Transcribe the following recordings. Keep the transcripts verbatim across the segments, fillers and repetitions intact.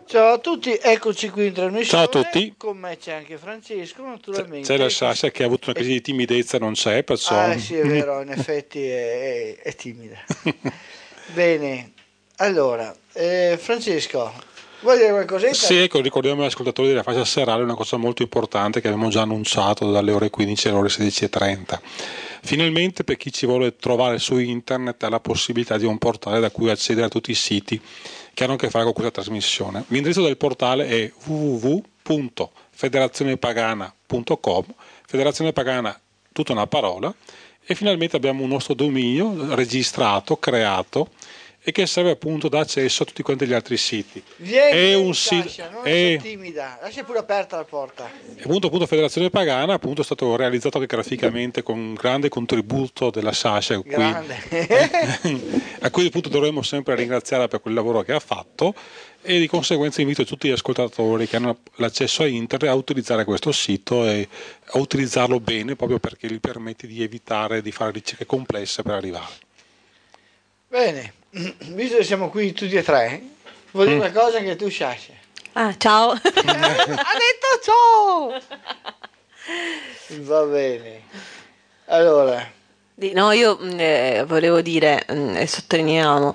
Ciao a tutti, eccoci qui in trasmissione. Ciao a tutti. Con me c'è anche Francesco, naturalmente. C'è la Sasha che ha avuto una crisi di timidezza, non c'è, perciò... Ah sì, è vero, in effetti è, è, è timida. Bene, allora, eh, Francesco, vuoi dire qualcosetta? Sì, ecco, ricordiamo agli ascoltatori della fascia serale una cosa molto importante che abbiamo già annunciato dalle ore quindici alle ore sedici e trenta. Finalmente, per chi ci vuole trovare su internet, ha la possibilità di un portale da cui accedere a tutti i siti che hanno a che fare con questa trasmissione. L'indirizzo del portale è w w w punto federazione pagana punto com, Federazione Pagana tutta una parola, e finalmente abbiamo un nostro dominio registrato, creato, e che serve appunto da accesso a tutti quanti gli altri siti. Vieni, è vieni, un Sasha, sito, non è, essere timida, lascia pure aperta la porta. è appunto, appunto Federazione Pagana, appunto è stato realizzato anche graficamente con un grande contributo della Sasha, qui, a cui appunto dovremmo sempre ringraziare per quel lavoro che ha fatto, e di conseguenza invito tutti gli ascoltatori che hanno l'accesso a internet a utilizzare questo sito e a utilizzarlo bene, proprio perché gli permette di evitare di fare ricerche complesse per arrivare. Bene, visto che siamo qui tutti e tre, vuoi dire Mm. una cosa anche tu, Sasha? Ah, ciao. Ha detto ciao! Va bene. Allora, Di- No, io mh, eh, volevo dire, mh, e sottolineiamo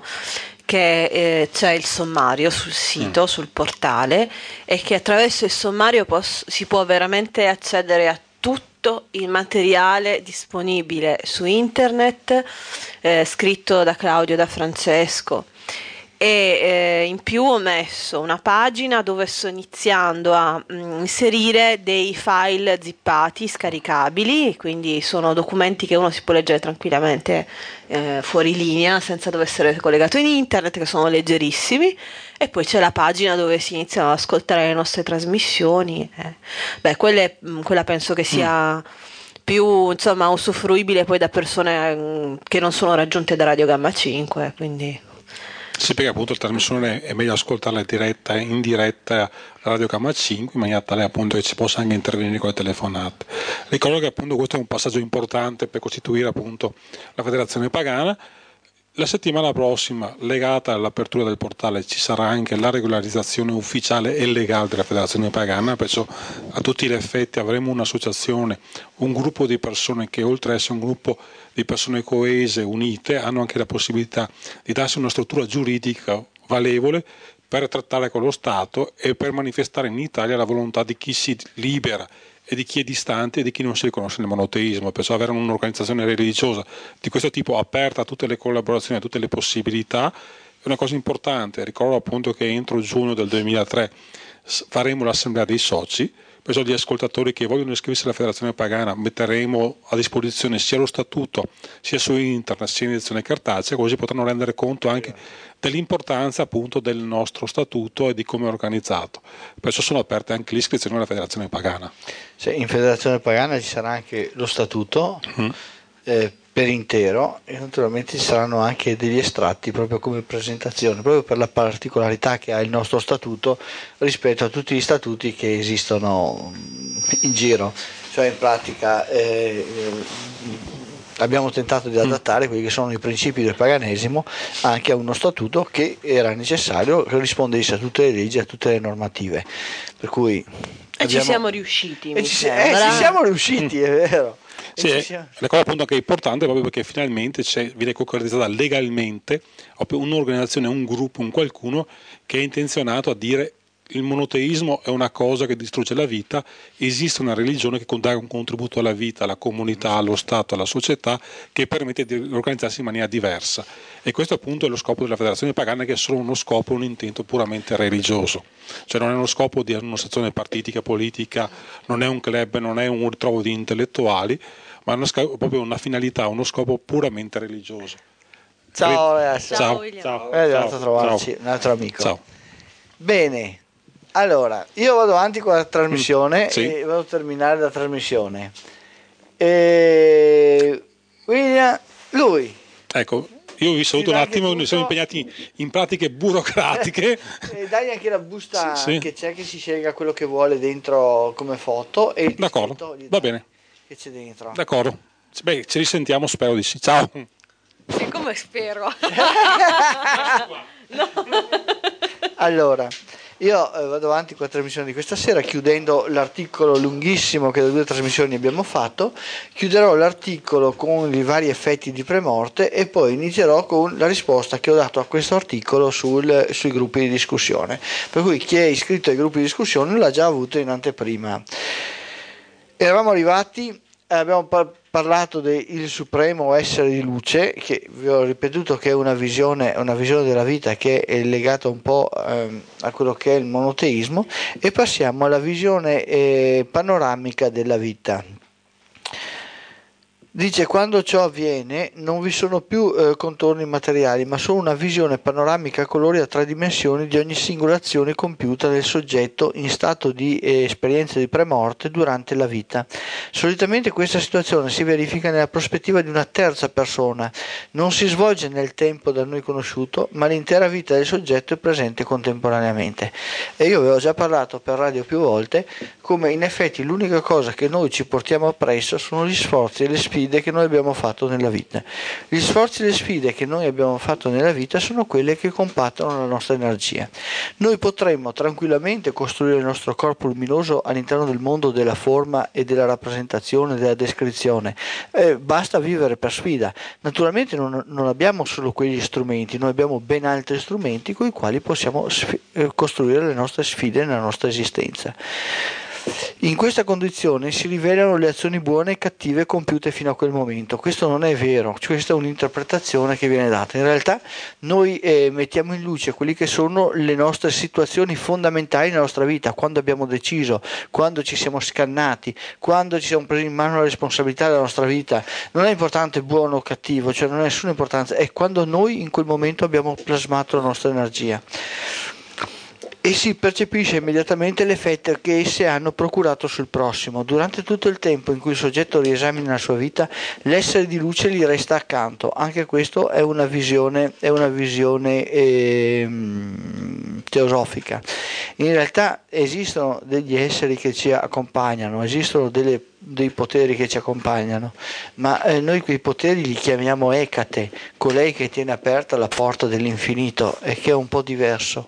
che eh, c'è il sommario sul sito, sul portale, e che attraverso il sommario pos- si può veramente accedere a tutto il materiale disponibile su internet, eh, scritto da Claudio e da Francesco. E eh, in più ho messo una pagina dove sto iniziando a mm, inserire dei file zippati scaricabili, quindi sono documenti che uno si può leggere tranquillamente eh, fuori linea senza dover essere collegato in internet, che sono leggerissimi. E poi c'è la pagina dove si iniziano ad ascoltare le nostre trasmissioni. eh. Beh, quelle, mm, quella penso che sia più, insomma, usufruibile poi da persone mm, che non sono raggiunte da Radio Gamma cinque, quindi... Sì, perché appunto la trasmissione è meglio ascoltarla diretta, in diretta a Radio Gamma cinque, in maniera tale appunto che ci possa anche intervenire con le telefonate. Ricordo che appunto questo è un passaggio importante per costituire appunto la Federazione Pagana. La settimana prossima, legata all'apertura del portale, ci sarà anche la regolarizzazione ufficiale e legale della Federazione Pagana, perciò a tutti gli effetti avremo un'associazione, un gruppo di persone che, oltre ad essere un gruppo di persone coese, unite, hanno anche la possibilità di darsi una struttura giuridica valevole per trattare con lo Stato e per manifestare in Italia la volontà di chi si libera e di chi è distante e di chi non si riconosce nel monoteismo. Perciò avere un'organizzazione religiosa di questo tipo aperta a tutte le collaborazioni, a tutte le possibilità, è una cosa importante. Ricordo appunto che entro giugno del duemilatré faremo l'assemblea dei soci, perciò gli ascoltatori che vogliono iscriversi alla Federazione Pagana metteremo a disposizione sia lo statuto sia su internet sia in edizione cartacea, così potranno rendere conto anche dell'importanza appunto del nostro statuto e di come è organizzato. Perciò sono aperte anche le iscrizioni alla Federazione Pagana. se in Federazione Pagana ci sarà anche lo statuto Mm. eh, per intero, e naturalmente ci saranno anche degli estratti proprio come presentazione, proprio per la particolarità che ha il nostro statuto rispetto a tutti gli statuti che esistono in giro. Cioè in pratica eh, abbiamo tentato di adattare quelli che sono i principi del paganesimo anche a uno statuto che era necessario, che rispondesse a tutte le leggi, a tutte le normative. Per cui E abbiamo... ci siamo riusciti, e mi ci, sembra. eh, ci siamo riusciti, è vero. Sì, E è ci siamo- la cosa appunto che è importante proprio perché finalmente c'è, viene concretizzata legalmente un'organizzazione, un gruppo, un qualcuno che è intenzionato a dire il monoteismo è una cosa che distrugge la vita, esiste una religione che dà un contributo alla vita, alla comunità, allo Stato, alla società, che permette di organizzarsi in maniera diversa. E questo appunto è lo scopo della Federazione Pagana, che è solo uno scopo, un intento puramente religioso. Cioè non è uno scopo di un'associazione partitica, politica, non è un club, non è un ritrovo di intellettuali, ma è uno scopo, proprio una finalità, uno scopo puramente religioso. Ciao ragazzi, Ciao, Ciao, William. ciao, è arrivato ciao, a trovarci ciao. un altro amico. Ciao. Bene, allora io vado avanti con la trasmissione Mm, sì. e vado a terminare la trasmissione. E... William, lui. Ecco, io vi saluto Sì, un dai, attimo, che noi siamo tutto- impegnati in pratiche burocratiche. E dai anche la busta Sì, sì. che c'è, che si sceglie quello che vuole dentro come foto e il D'accordo, dischetto gli va dai bene, che c'è dentro. d'accordo. Beh, ci risentiamo, spero di sì. Ciao. E come spero? Allora, Io eh, vado avanti con la trasmissione di questa sera, chiudendo l'articolo lunghissimo che da due trasmissioni abbiamo fatto. Chiuderò l'articolo con i vari effetti di premorte e poi inizierò con la risposta che ho dato a questo articolo sul, sui gruppi di discussione, per cui chi è iscritto ai gruppi di discussione l'ha già avuto in anteprima. Eravamo arrivati, abbiamo par- parlato del supremo essere di luce, che vi ho ripetuto che è una visione, una visione della vita che è legata un po' ehm, a quello che è il monoteismo, e passiamo alla visione eh, panoramica della vita. Dice: quando ciò avviene non vi sono più eh, contorni materiali, ma solo una visione panoramica a colori a tre dimensioni di ogni singola azione compiuta dal soggetto in stato di eh, esperienza di premorte durante la vita. Solitamente questa situazione si verifica nella prospettiva di una terza persona, non si svolge nel tempo da noi conosciuto, ma l'intera vita del soggetto è presente contemporaneamente. E io vi ho già parlato per radio più volte come in effetti l'unica cosa che noi ci portiamo appresso sono gli sforzi e le sfide che noi abbiamo fatto nella vita. Gli sforzi e le sfide che noi abbiamo fatto nella vita sono quelle che compattano la nostra energia. Noi potremmo tranquillamente costruire il nostro corpo luminoso all'interno del mondo della forma e della rappresentazione, della descrizione. Eh, basta vivere per sfida. Naturalmente non, non abbiamo solo quegli strumenti, noi abbiamo ben altri strumenti con i quali possiamo sf- eh, costruire le nostre sfide nella nostra esistenza. In questa condizione si rivelano le azioni buone e cattive compiute fino a quel momento. Questo non è vero, questa è un'interpretazione che viene data. In realtà noi eh, mettiamo in luce quelle che sono le nostre situazioni fondamentali nella nostra vita, quando abbiamo deciso, quando ci siamo scannati, quando ci siamo presi in mano la responsabilità della nostra vita. Non è importante buono o cattivo, cioè non ha nessuna importanza, è quando noi in quel momento abbiamo plasmato la nostra energia. E si percepisce immediatamente l'effetto che esse hanno procurato sul prossimo. Durante tutto il tempo in cui il soggetto riesamina la sua vita, l'essere di luce gli resta accanto. Anche questo è una visione, è una visione eh, teosofica. In realtà esistono degli esseri che ci accompagnano, esistono delle, dei poteri che ci accompagnano, ma eh, noi quei poteri li chiamiamo Ecate, colei che tiene aperta la porta dell'infinito, e che è un po' diverso.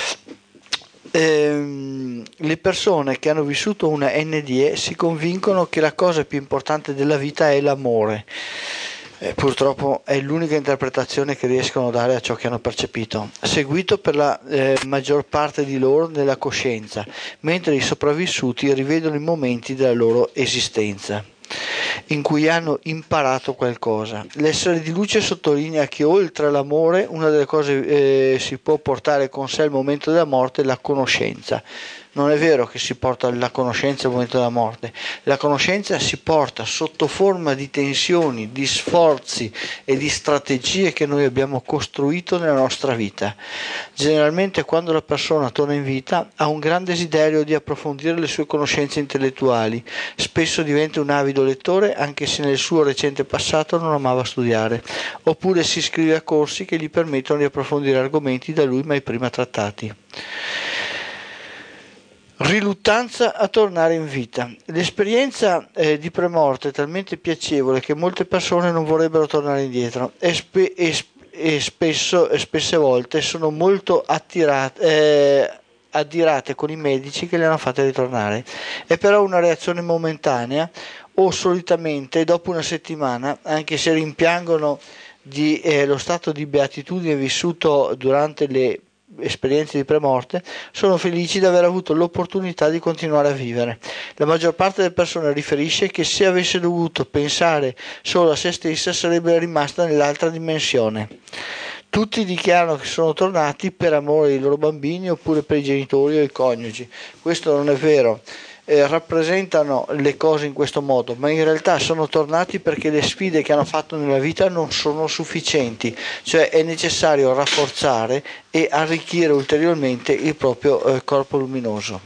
Ehm, le persone che hanno vissuto una N D E si convincono che la cosa più importante della vita è l'amore. Eh, purtroppo è l'unica interpretazione che riescono a dare a ciò che hanno percepito, seguito per la eh, maggior parte di loro nella coscienza, mentre i sopravvissuti rivedono i momenti della loro esistenza in cui hanno imparato qualcosa. L'essere di luce sottolinea che oltre all'amore una delle cose eh, si può portare con sé al momento della morte, la conoscenza. Non è vero che si porta la conoscenza al momento della morte, la conoscenza si porta sotto forma di tensioni, di sforzi e di strategie che noi abbiamo costruito nella nostra vita. Generalmente quando la persona torna in vita ha un gran desiderio di approfondire le sue conoscenze intellettuali, spesso diventa un avido lettore anche se nel suo recente passato non amava studiare, oppure si iscrive a corsi che gli permettono di approfondire argomenti da lui mai prima trattati. Riluttanza a tornare in vita. L'esperienza eh, di premorte è talmente piacevole che molte persone non vorrebbero tornare indietro e, spe- e, sp- e spesso, e spesse volte sono molto attirate, eh, addirate con i medici che le hanno fatte ritornare. È però una reazione momentanea o solitamente dopo una settimana, anche se rimpiangono di, eh, lo stato di beatitudine vissuto durante le esperienze di premorte, sono felici di aver avuto l'opportunità di continuare a vivere. La maggior parte delle persone riferisce che se avesse dovuto pensare solo a se stessa sarebbe rimasta nell'altra dimensione. Tutti dichiarano che sono tornati per amore dei loro bambini oppure per i genitori o i coniugi. Questo non è vero. Eh, rappresentano le cose in questo modo, ma in realtà sono tornati perché le sfide che hanno fatto nella vita non sono sufficienti, cioè è necessario rafforzare e arricchire ulteriormente il proprio eh, corpo luminoso.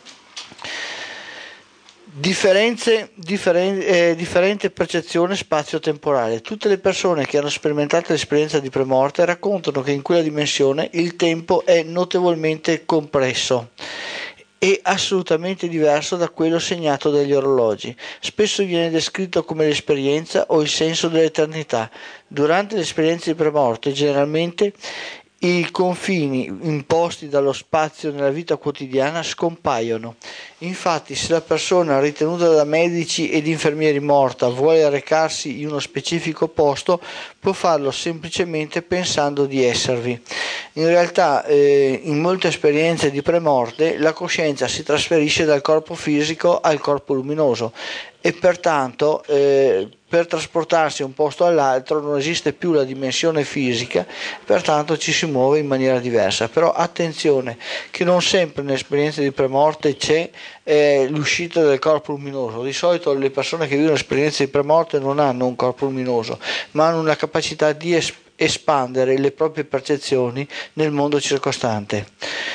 Differenze, differen- eh, differente percezione spazio-temporale. Tutte le persone che hanno sperimentato l'esperienza di premorte raccontano che in quella dimensione il tempo è notevolmente compresso e assolutamente diverso da quello segnato dagli orologi. Spesso viene descritto come l'esperienza o il senso dell'eternità. Durante l'esperienza di premorte generalmente i confini imposti dallo spazio nella vita quotidiana scompaiono. Infatti, se la persona ritenuta da medici ed infermieri morta vuole recarsi in uno specifico posto, può farlo semplicemente pensando di esservi. In realtà, eh, in molte esperienze di premorte, la coscienza si trasferisce dal corpo fisico al corpo luminoso e pertanto eh, per trasportarsi da un posto all'altro non esiste più la dimensione fisica, pertanto ci si muove in maniera diversa. Però attenzione che non sempre nell'esperienza di premorte c'è eh, l'uscita del corpo luminoso. Di solito le persone che vivono esperienze di premorte non hanno un corpo luminoso, ma hanno una capacità di es- espandere le proprie percezioni nel mondo circostante.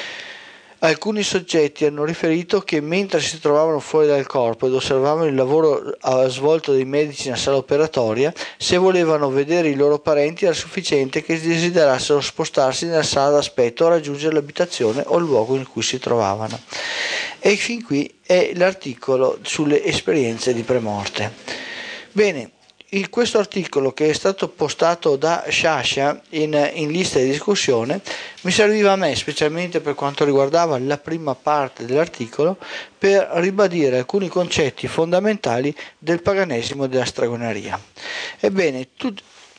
Alcuni soggetti hanno riferito che mentre si trovavano fuori dal corpo ed osservavano il lavoro svolto dai medici nella sala operatoria, se volevano vedere i loro parenti era sufficiente che desiderassero spostarsi nella sala d'aspetto o raggiungere l'abitazione o il luogo in cui si trovavano. E fin qui è l'articolo sulle esperienze di premorte. Bene. In questo articolo, che è stato postato da Sciascia in, in lista di discussione, mi serviva a me, specialmente per quanto riguardava la prima parte dell'articolo, per ribadire alcuni concetti fondamentali del paganesimo e della stregoneria. Ebbene, tu,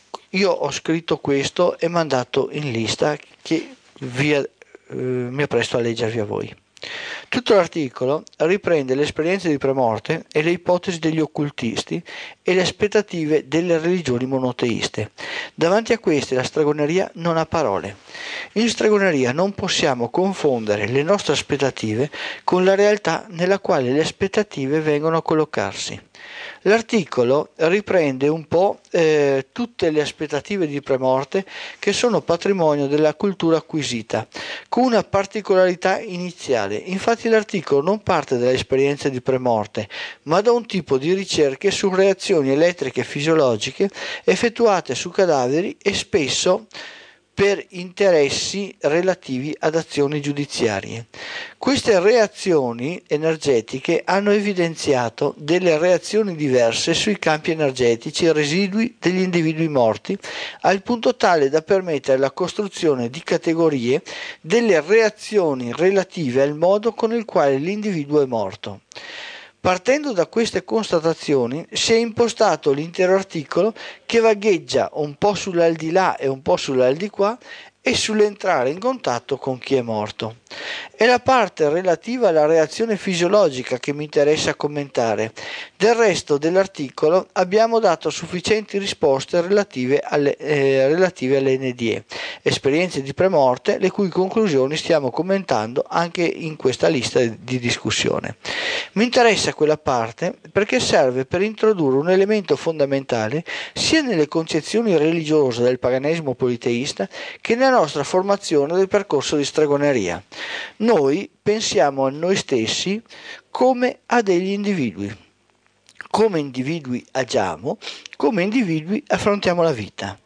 io ho scritto questo e mandato in lista che via, eh, mi appresto a leggervi a voi. Tutto l'articolo riprende le esperienze di premorte e le ipotesi degli occultisti e le aspettative delle religioni monoteiste. Davanti a queste la stregoneria non ha parole. In stregoneria non possiamo confondere le nostre aspettative con la realtà nella quale le aspettative vengono a collocarsi. L'articolo riprende un po' eh, tutte le aspettative di premorte che sono patrimonio della cultura acquisita, con una particolarità iniziale. Infatti l'articolo non parte dalle esperienze di premorte, ma da un tipo di ricerche su reazioni elettriche fisiologiche effettuate su cadaveri e spesso per interessi relativi ad azioni giudiziarie. Queste reazioni energetiche hanno evidenziato delle reazioni diverse sui campi energetici residui degli individui morti, al punto tale da permettere la costruzione di categorie delle reazioni relative al modo con il quale l'individuo è morto. Partendo da queste constatazioni si è impostato l'intero articolo, che vagheggia un po' sull'aldilà e un po' sull'aldiquà e sull'entrare in contatto con chi è morto. È la parte relativa alla reazione fisiologica che mi interessa commentare. Del resto dell'articolo abbiamo dato sufficienti risposte relative alle, eh, relative alle N D E, esperienze di premorte, le cui conclusioni stiamo commentando anche in questa lista di discussione. Mi interessa quella parte perché serve per introdurre un elemento fondamentale sia nelle concezioni religiose del paganesimo politeista che nella nostra formazione del percorso di stregoneria. Noi pensiamo a noi stessi come a degli individui. Come individui agiamo, come individui affrontiamo la vita.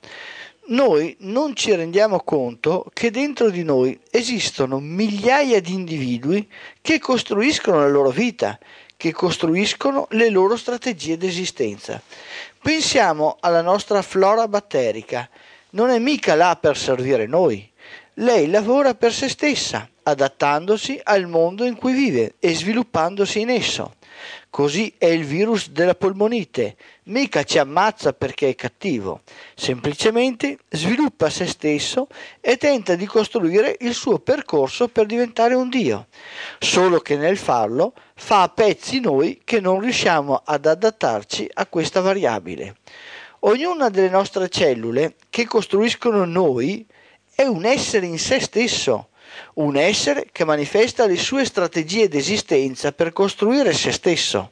Noi non ci rendiamo conto che dentro di noi esistono migliaia di individui che costruiscono la loro vita, che costruiscono le loro strategie di esistenza. Pensiamo alla nostra flora batterica, non è mica là per servire noi. Lei lavora per se stessa, adattandosi al mondo in cui vive e sviluppandosi in esso. Così è il virus della polmonite, mica ci ammazza perché è cattivo, semplicemente sviluppa se stesso e tenta di costruire il suo percorso per diventare un dio, solo che nel farlo fa a pezzi noi che non riusciamo ad adattarci a questa variabile. Ognuna delle nostre cellule che costruiscono noi è un essere in se stesso, un essere che manifesta le sue strategie d'esistenza per costruire se stesso.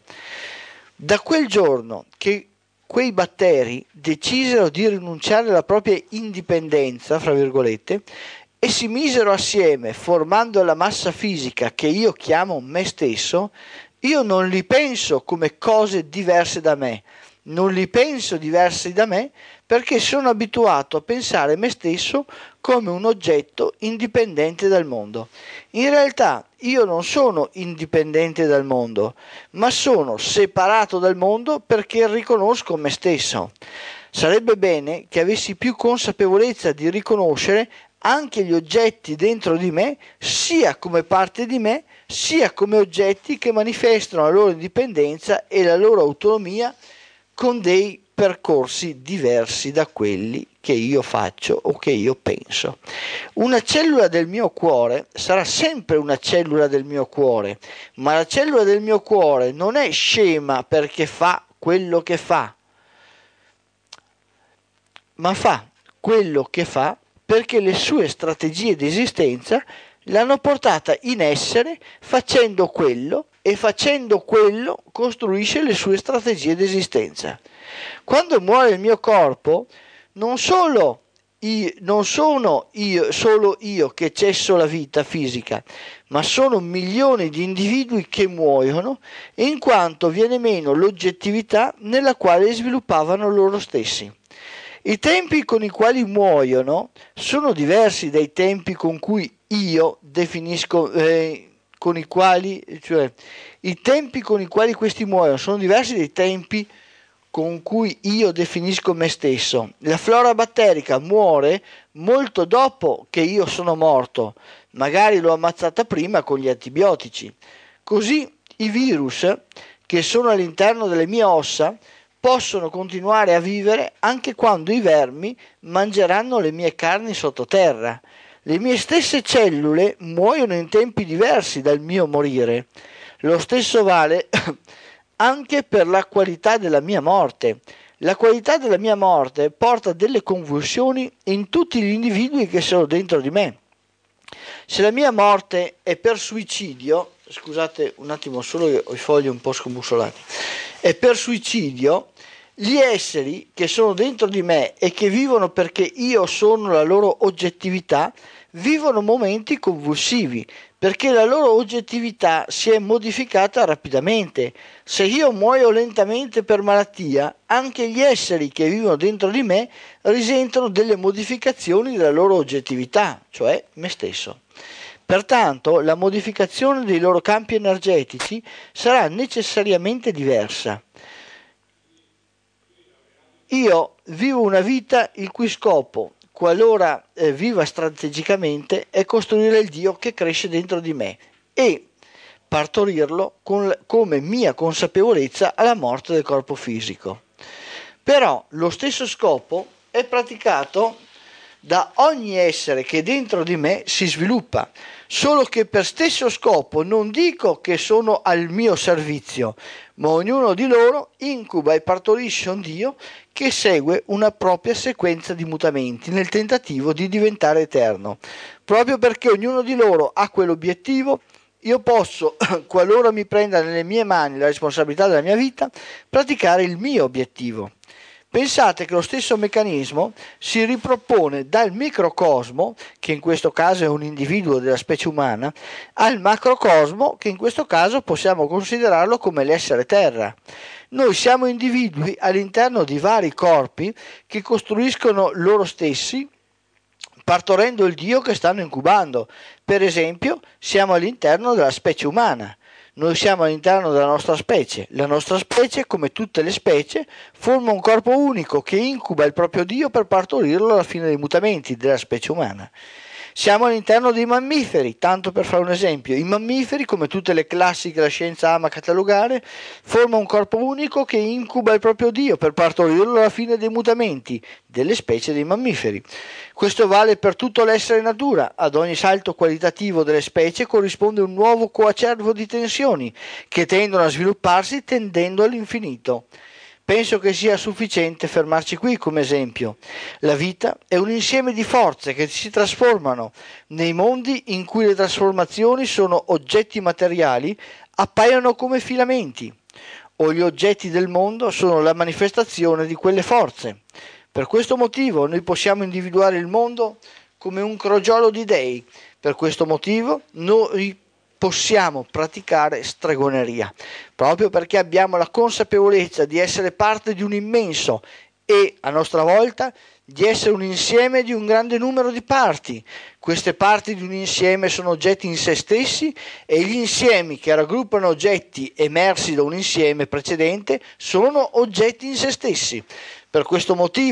Da quel giorno che quei batteri decisero di rinunciare alla propria indipendenza, fra virgolette, e si misero assieme formando la massa fisica che io chiamo me stesso, io non li penso come cose diverse da me, non li penso diversi da me perché sono abituato a pensare me stesso come un oggetto indipendente dal mondo. In realtà io non sono indipendente dal mondo, ma sono separato dal mondo perché riconosco me stesso. Sarebbe bene che avessi più consapevolezza di riconoscere anche gli oggetti dentro di me, sia come parte di me, sia come oggetti che manifestano la loro indipendenza e la loro autonomia con dei percorsi diversi da quelli che io faccio o che io penso. Una cellula del mio cuore sarà sempre una cellula del mio cuore, ma la cellula del mio cuore non è scema perché fa quello che fa, ma fa quello che fa perché le sue strategie di esistenza l'hanno portata in essere facendo quello, e facendo quello costruisce le sue strategie di esistenza. Quando muore il mio corpo, non solo io, non sono io, solo io che cesso la vita fisica, ma sono milioni di individui che muoiono in quanto viene meno l'oggettività nella quale sviluppavano loro stessi. I tempi con i quali muoiono sono diversi dai tempi con cui io definisco, eh, con i quali, cioè i tempi con i quali questi muoiono sono diversi dai tempi con cui io definisco me stesso. La flora batterica muore molto dopo che io sono morto, magari l'ho ammazzata prima con gli antibiotici. Così i virus che sono all'interno delle mie ossa possono continuare a vivere anche quando i vermi mangeranno le mie carni sottoterra. Le mie stesse cellule muoiono in tempi diversi dal mio morire. Lo stesso vale anche per la qualità della mia morte. La qualità della mia morte porta delle convulsioni in tutti gli individui che sono dentro di me. Se la mia morte è per suicidio, scusate un attimo, solo ho i fogli un po' scombussolati, è per suicidio, gli esseri che sono dentro di me e che vivono perché io sono la loro oggettività, vivono momenti convulsivi, perché la loro oggettività si è modificata rapidamente. Se io muoio lentamente per malattia, anche gli esseri che vivono dentro di me risentono delle modificazioni della loro oggettività, cioè me stesso. Pertanto, la modificazione dei loro campi energetici sarà necessariamente diversa. Io vivo una vita il cui scopo, qualora eh, viva strategicamente, è costruire il Dio che cresce dentro di me e partorirlo con, come mia consapevolezza alla morte del corpo fisico. Però lo stesso scopo è praticato da ogni essere che dentro di me si sviluppa, solo che per stesso scopo non dico che sono al mio servizio, ma ognuno di loro incuba e partorisce un Dio che segue una propria sequenza di mutamenti nel tentativo di diventare eterno. Proprio perché ognuno di loro ha quell'obiettivo, io posso, qualora mi prenda nelle mie mani la responsabilità della mia vita, praticare il mio obiettivo. Pensate che lo stesso meccanismo si ripropone dal microcosmo, che in questo caso è un individuo della specie umana, al macrocosmo, che in questo caso possiamo considerarlo come l'essere terra. Noi siamo individui all'interno di vari corpi che costruiscono loro stessi, partorendo il Dio che stanno incubando. Per esempio, siamo all'interno della specie umana. Noi siamo all'interno della nostra specie. La nostra specie, come tutte le specie, forma un corpo unico che incuba il proprio Dio per partorirlo alla fine dei mutamenti della specie umana. Siamo all'interno dei mammiferi, tanto per fare un esempio. I mammiferi, come tutte le classi che la scienza ama catalogare, formano un corpo unico che incuba il proprio Dio per partorirlo alla fine dei mutamenti delle specie dei mammiferi. Questo vale per tutto l'essere natura. Ad ogni salto qualitativo delle specie corrisponde un nuovo coacervo di tensioni che tendono a svilupparsi tendendo all'infinito. Penso che sia sufficiente fermarci qui come esempio. La vita è un insieme di forze che si trasformano nei mondi in cui le trasformazioni sono oggetti materiali, appaiono come filamenti, o gli oggetti del mondo sono la manifestazione di quelle forze. Per questo motivo noi possiamo individuare il mondo come un crogiolo di dei. Per questo motivo noi possiamo praticare stregoneria, proprio perché abbiamo la consapevolezza di essere parte di un immenso e, a nostra volta, di essere un insieme di un grande numero di parti. Queste parti di un insieme sono oggetti in se stessi e gli insiemi che raggruppano oggetti emersi da un insieme precedente sono oggetti in se stessi. Per questo motivo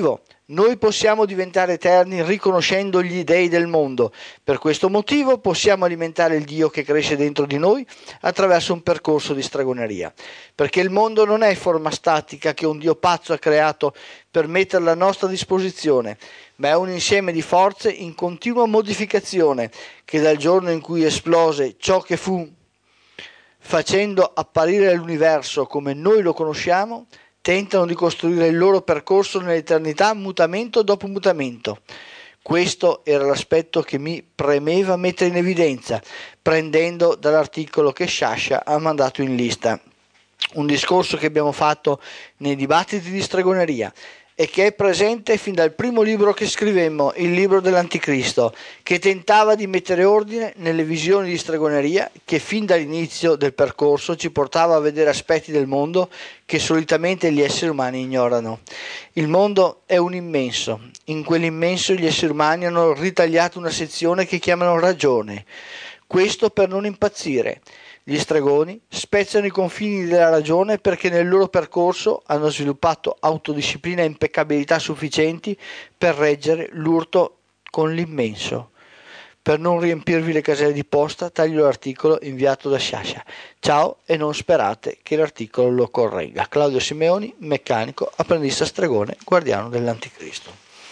Noi possiamo diventare eterni riconoscendo gli dei del mondo. Per questo motivo possiamo alimentare il Dio che cresce dentro di noi attraverso un percorso di stregoneria. Perché il mondo non è forma statica che un Dio pazzo ha creato per metterla a nostra disposizione, ma è un insieme di forze in continua modificazione che dal giorno in cui esplose ciò che fu, facendo apparire l'universo come noi lo conosciamo, tentano di costruire il loro percorso nell'eternità mutamento dopo mutamento. Questo era l'aspetto che mi premeva mettere in evidenza, prendendo dall'articolo che Sciascia ha mandato in lista. Un discorso che abbiamo fatto nei dibattiti di stregoneria e che è presente fin dal primo libro che scrivemmo, il libro dell'Anticristo, che tentava di mettere ordine nelle visioni di stregoneria che fin dall'inizio del percorso ci portava a vedere aspetti del mondo che solitamente gli esseri umani ignorano. Il mondo è un immenso, in quell'immenso gli esseri umani hanno ritagliato una sezione che chiamano ragione, questo per non impazzire. Gli stregoni spezzano i confini della ragione perché nel loro percorso hanno sviluppato autodisciplina e impeccabilità sufficienti per reggere l'urto con l'immenso. Per non riempirvi le caselle di posta, taglio l'articolo inviato da Sciascia. Ciao e non sperate che l'articolo lo corregga. Claudio Simeoni, meccanico, apprendista stregone, guardiano dell'Anticristo.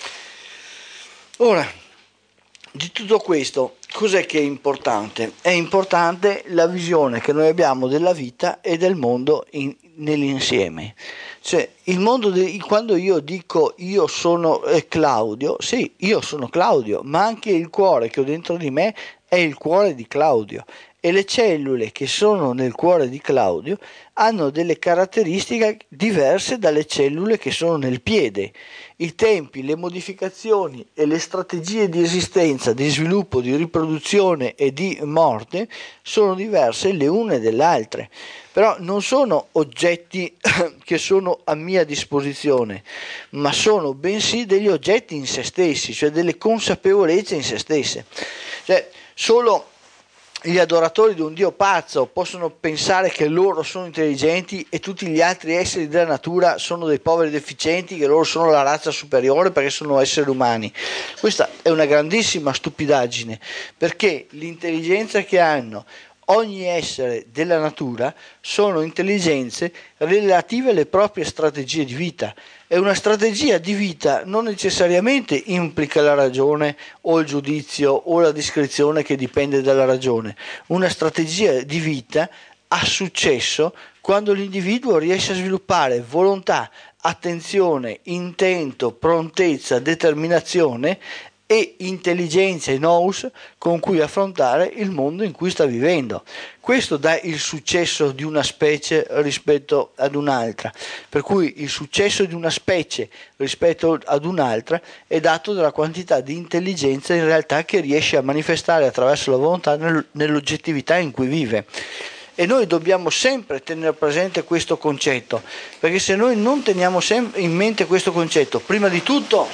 Ora, di tutto questo, cos'è che è importante? È importante la visione che noi abbiamo della vita e del mondo in, nell'insieme. Cioè, il mondo de, quando io dico io sono eh, Claudio, sì, io sono Claudio, ma anche il cuore che ho dentro di me è il cuore di Claudio. E le cellule che sono nel cuore di Claudio hanno delle caratteristiche diverse dalle cellule che sono nel piede. I tempi, le modificazioni e le strategie di esistenza, di sviluppo, di riproduzione e di morte sono diverse le une dalle altre. Però non sono oggetti che sono a mia disposizione, ma sono bensì degli oggetti in se stessi, cioè delle consapevolezze in se stesse. Cioè, solo gli adoratori di un Dio pazzo possono pensare che loro sono intelligenti e tutti gli altri esseri della natura sono dei poveri deficienti, che loro sono la razza superiore perché sono esseri umani. Questa è una grandissima stupidaggine, perché l'intelligenza che hanno ogni essere della natura sono intelligenze relative alle proprie strategie di vita. E una strategia di vita non necessariamente implica la ragione o il giudizio o la discrezione che dipende dalla ragione. Una strategia di vita ha successo quando l'individuo riesce a sviluppare volontà, attenzione, intento, prontezza, determinazione e intelligenza e nous con cui affrontare il mondo in cui sta vivendo. Questo dà il successo di una specie rispetto ad un'altra, per cui il successo di una specie rispetto ad un'altra è dato dalla quantità di intelligenza in realtà che riesce a manifestare attraverso la volontà nell'oggettività in cui vive. E noi dobbiamo sempre tenere presente questo concetto, perché se noi non teniamo sempre in mente questo concetto, prima di tutto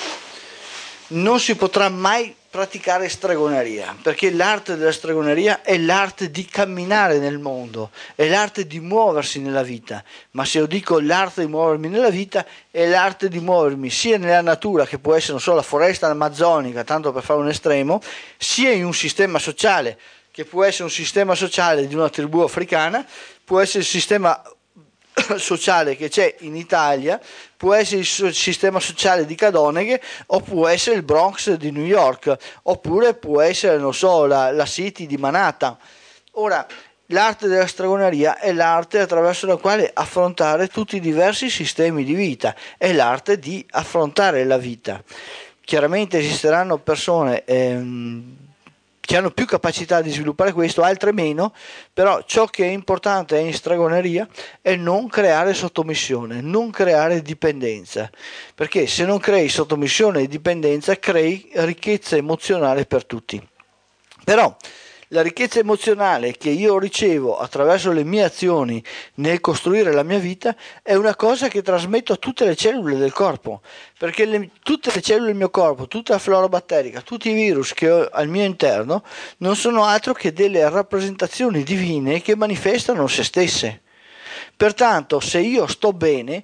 non si potrà mai praticare stregoneria, perché l'arte della stregoneria è l'arte di camminare nel mondo, è l'arte di muoversi nella vita. Ma se io dico l'arte di muovermi nella vita, è l'arte di muovermi sia nella natura, che può essere non solo la foresta amazzonica, tanto per fare un estremo, sia in un sistema sociale, che può essere un sistema sociale di una tribù africana, può essere il sistema sociale che c'è in Italia, può essere il sistema sociale di Cadoneghe, o può essere il Bronx di New York, oppure può essere, non so, la, la City di Manhattan. Ora, l'arte della stregoneria è l'arte attraverso la quale affrontare tutti i diversi sistemi di vita, è l'arte di affrontare la vita. Chiaramente esisteranno persone ehm, che hanno più capacità di sviluppare questo, altre meno, però ciò che è importante in stregoneria è non creare sottomissione, non creare dipendenza, perché se non crei sottomissione e dipendenza crei ricchezza emozionale per tutti. Però la ricchezza emozionale che io ricevo attraverso le mie azioni nel costruire la mia vita è una cosa che trasmetto a tutte le cellule del corpo, perché le, tutte le cellule del mio corpo, tutta la flora batterica, tutti i virus che ho al mio interno non sono altro che delle rappresentazioni divine che manifestano se stesse. Pertanto, se io sto bene,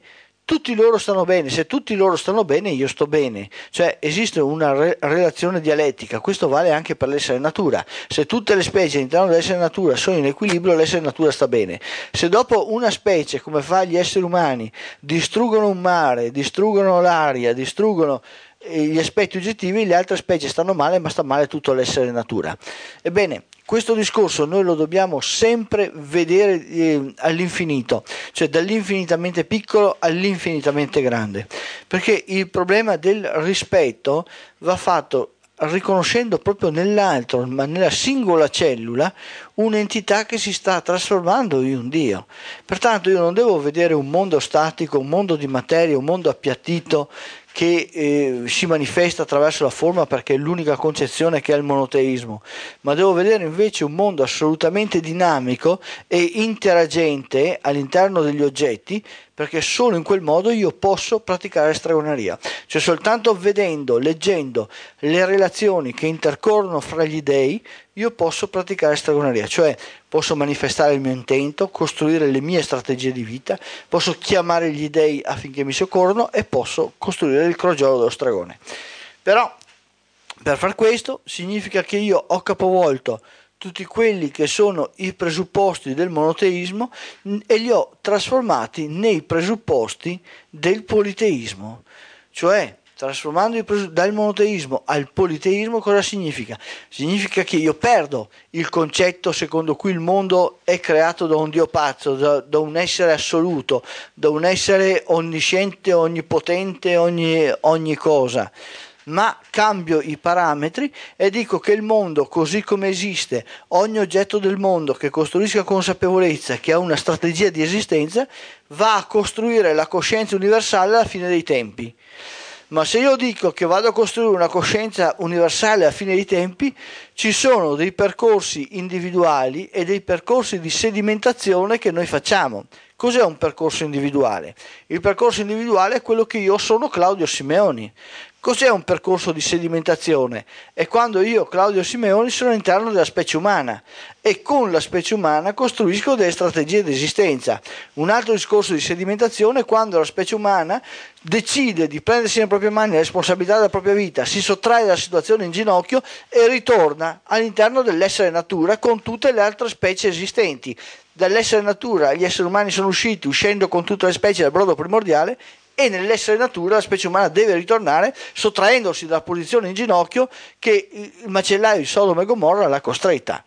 tutti loro stanno bene, se tutti loro stanno bene io sto bene, cioè esiste una re- relazione dialettica, questo vale anche per l'essere natura, se tutte le specie all'interno dell'essere natura sono in equilibrio l'essere natura sta bene, se dopo una specie come fa gli esseri umani distruggono un mare, distruggono l'aria, distruggono gli aspetti oggettivi, le altre specie stanno male ma sta male tutto l'essere natura. Ebbene, questo discorso noi lo dobbiamo sempre vedere eh, all'infinito, cioè dall'infinitamente piccolo all'infinitamente grande, perché il problema del rispetto va fatto riconoscendo proprio nell'altro, ma nella singola cellula, un'entità che si sta trasformando in un Dio. Pertanto io non devo vedere un mondo statico, un mondo di materia, un mondo appiattito che eh, si manifesta attraverso la forma perché è l'unica concezione che è il monoteismo, ma devo vedere invece un mondo assolutamente dinamico e interagente all'interno degli oggetti, perché solo in quel modo io posso praticare stregoneria, cioè soltanto vedendo, leggendo le relazioni che intercorrono fra gli dei io posso praticare stregoneria, cioè posso manifestare il mio intento, costruire le mie strategie di vita, posso chiamare gli dei affinché mi soccorrono e posso costruire il crogiolo dello stregone. Però per far questo significa che io ho capovolto tutti quelli che sono i presupposti del monoteismo e li ho trasformati nei presupposti del politeismo, cioè trasformando dal monoteismo al politeismo cosa significa? Significa che io perdo il concetto secondo cui il mondo è creato da un Dio pazzo, da, da un essere assoluto, da un essere onnisciente, onnipotente, ogni, ogni cosa, ma cambio i parametri e dico che il mondo così come esiste, ogni oggetto del mondo che costruisca consapevolezza, che ha una strategia di esistenza, va a costruire la coscienza universale alla fine dei tempi. Ma se io dico che vado a costruire una coscienza universale a fine dei tempi, ci sono dei percorsi individuali e dei percorsi di sedimentazione che noi facciamo. Cos'è un percorso individuale? Il percorso individuale è quello che io sono Claudio Simeoni. Cos'è un percorso di sedimentazione? È quando io, Claudio Simeoni, sono all'interno della specie umana e con la specie umana costruisco delle strategie di esistenza. Un altro discorso di sedimentazione è quando la specie umana decide di prendersi nelle proprie mani la responsabilità della propria vita, si sottrae dalla situazione in ginocchio e ritorna all'interno dell'essere natura con tutte le altre specie esistenti. Dall'essere natura gli esseri umani sono usciti uscendo con tutte le specie dal brodo primordiale e nell'essere natura la specie umana deve ritornare sottraendosi dalla posizione in ginocchio che il macellaio di Sodoma e Gomorra l'ha costretta.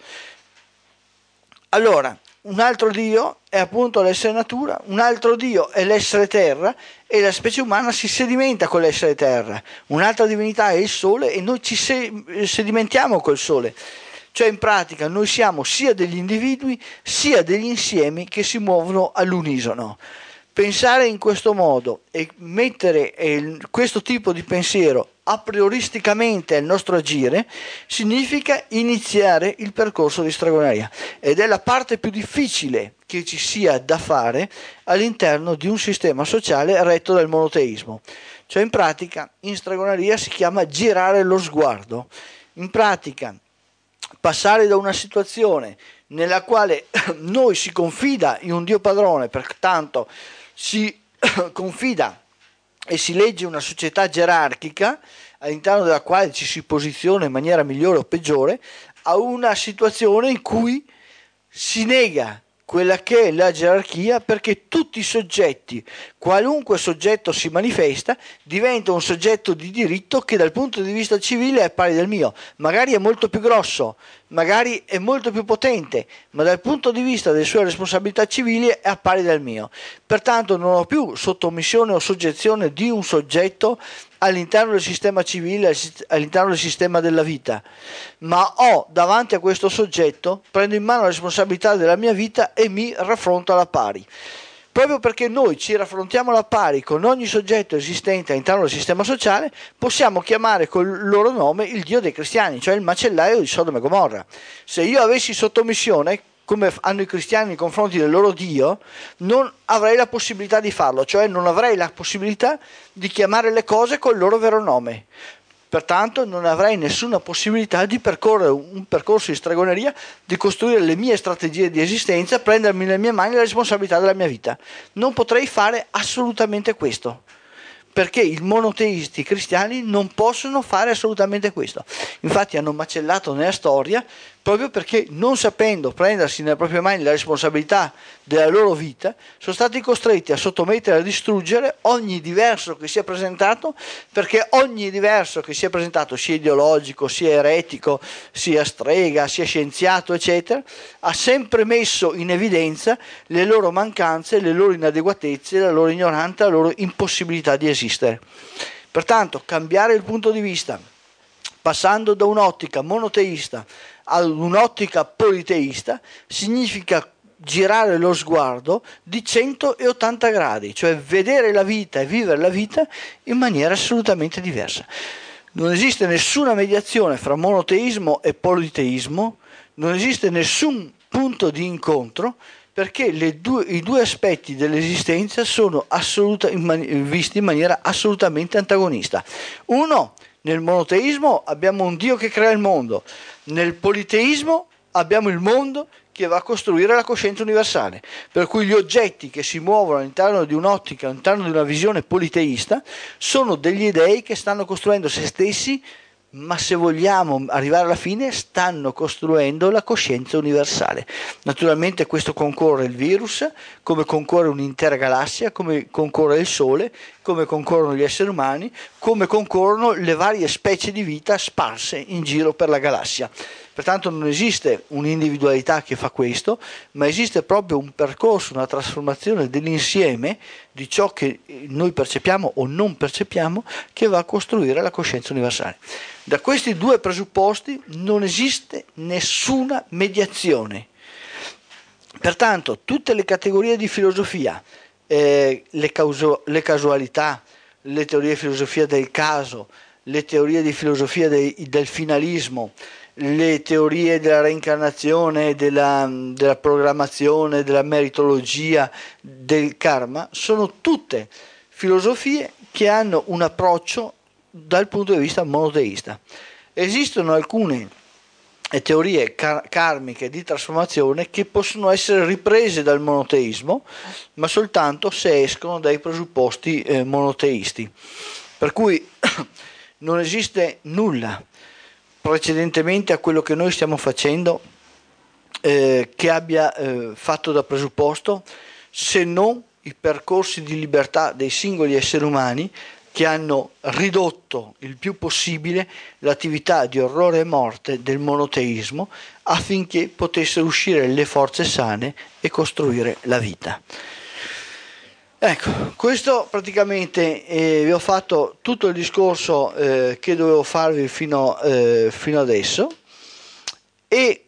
Allora, un altro Dio è appunto l'essere natura, un altro Dio è l'essere terra e la specie umana si sedimenta con l'essere terra, un'altra divinità è il sole e noi ci sedimentiamo col sole. Cioè in pratica noi siamo sia degli individui sia degli insiemi che si muovono all'unisono. Pensare in questo modo e mettere eh, questo tipo di pensiero a prioristicamente al nostro agire significa iniziare il percorso di stregoneria ed è la parte più difficile che ci sia da fare all'interno di un sistema sociale retto dal monoteismo. Cioè in pratica in stregoneria si chiama girare lo sguardo, in pratica passare da una situazione nella quale noi si confida in un Dio padrone, pertanto si confida e si legge una società gerarchica all'interno della quale ci si posiziona in maniera migliore o peggiore, a una situazione in cui si nega quella che è la gerarchia perché tutti i soggetti, qualunque soggetto si manifesta, diventa un soggetto di diritto che dal punto di vista civile è pari del mio, magari è molto più grosso, magari è molto più potente, ma dal punto di vista delle sue responsabilità civili è a pari del mio. Pertanto non ho più sottomissione o soggezione di un soggetto all'interno del sistema civile, all'interno del sistema della vita, ma ho davanti a questo soggetto, prendo in mano la responsabilità della mia vita e mi raffronto alla pari. Proprio perché noi ci raffrontiamo alla pari con ogni soggetto esistente all'interno del sistema sociale, possiamo chiamare col loro nome il Dio dei cristiani, cioè il macellaio di Sodoma e Gomorra. Se io avessi sottomissione, come hanno i cristiani nei confronti del loro Dio, non avrei la possibilità di farlo, cioè non avrei la possibilità di chiamare le cose col loro vero nome. Pertanto non avrei nessuna possibilità di percorrere un percorso di stregoneria, di costruire le mie strategie di esistenza, prendermi nelle mie mani la responsabilità della mia vita. Non potrei fare assolutamente questo, perché i monoteisti cristiani non possono fare assolutamente questo. Infatti hanno macellato nella storia proprio perché, non sapendo prendersi nelle proprie mani la responsabilità della loro vita, sono stati costretti a sottomettere e a distruggere ogni diverso che si è presentato, perché ogni diverso che si è presentato, sia ideologico, sia eretico, sia strega, sia scienziato, eccetera, ha sempre messo in evidenza le loro mancanze, le loro inadeguatezze, la loro ignoranza, la loro impossibilità di esistere. Pertanto cambiare il punto di vista, passando da un'ottica monoteista ad un'ottica politeista, significa girare lo sguardo di centottanta gradi, cioè vedere la vita e vivere la vita in maniera assolutamente diversa. Non esiste nessuna mediazione fra monoteismo e politeismo, non esiste nessun punto di incontro, perché le due, i due aspetti dell'esistenza sono assoluta, in man- visti in maniera assolutamente antagonista. Uno, nel monoteismo abbiamo un Dio che crea il mondo, nel politeismo abbiamo il mondo che va a costruire la coscienza universale, per cui gli oggetti che si muovono all'interno di un'ottica, all'interno di una visione politeista, sono degli dei che stanno costruendo se stessi, ma se vogliamo arrivare alla fine stanno costruendo la coscienza universale. Naturalmente questo concorre il virus, come concorre un'intera galassia, come concorre il Sole, come concorrono gli esseri umani, come concorrono le varie specie di vita sparse in giro per la galassia. Pertanto non esiste un'individualità che fa questo, ma esiste proprio un percorso, una trasformazione dell'insieme di ciò che noi percepiamo o non percepiamo, che va a costruire la coscienza universale. Da questi due presupposti non esiste nessuna mediazione. Pertanto tutte le categorie di filosofia, eh, le, causo, le casualità, le teorie di filosofia del caso, le teorie di filosofia dei, del finalismo, le teorie della reincarnazione, della, della programmazione, della meritologia, del karma, sono tutte filosofie che hanno un approccio dal punto di vista monoteista. Esistono alcune teorie car- karmiche di trasformazione che possono essere riprese dal monoteismo, ma soltanto se escono dai presupposti eh, monoteisti. Per cui non esiste nulla precedentemente a quello che noi stiamo facendo eh, che abbia eh, fatto da presupposto, se non i percorsi di libertà dei singoli esseri umani, che hanno ridotto il più possibile l'attività di orrore e morte del monoteismo, affinché potessero uscire le forze sane e costruire la vita. Ecco, questo praticamente eh, vi ho fatto tutto il discorso eh, che dovevo farvi fino, eh, fino adesso, e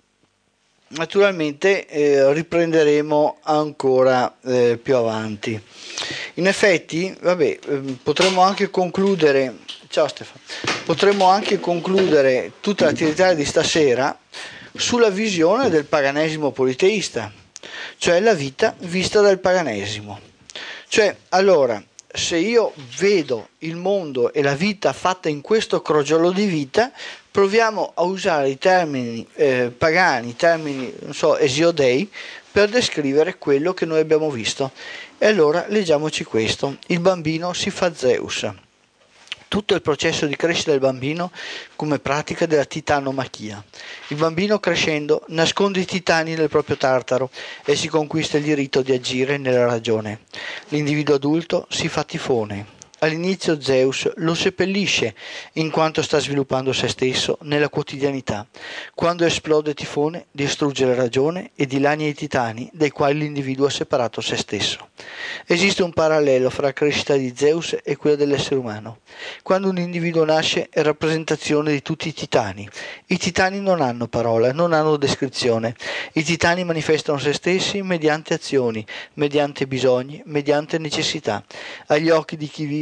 naturalmente eh, riprenderemo ancora eh, più avanti. In effetti, vabbè, eh, potremmo anche concludere, ciao Stefano, potremmo anche concludere tutta l'attività di stasera sulla visione del paganesimo politeista, cioè la vita vista dal paganesimo. Cioè, allora, se io vedo il mondo e la vita fatta in questo crogiolo di vita, proviamo a usare i termini eh, pagani, i termini, non so, esiodei, per descrivere quello che noi abbiamo visto. E allora leggiamoci questo: il bambino si fa Zeus. Tutto il processo di crescita del bambino come pratica della titanomachia. Il bambino crescendo nasconde i titani nel proprio tartaro e si conquista il diritto di agire nella ragione. L'individuo adulto si fa tifone. All'inizio Zeus lo seppellisce in quanto sta sviluppando se stesso nella quotidianità. Quando esplode Tifone, distrugge la ragione e dilania i titani dai quali l'individuo ha separato se stesso. Esiste un parallelo fra la crescita di Zeus e quella dell'essere umano. Quando un individuo nasce è rappresentazione di tutti i titani. I titani non hanno parola, non hanno descrizione. I titani manifestano se stessi mediante azioni, mediante bisogni, mediante necessità. Agli occhi di chi vive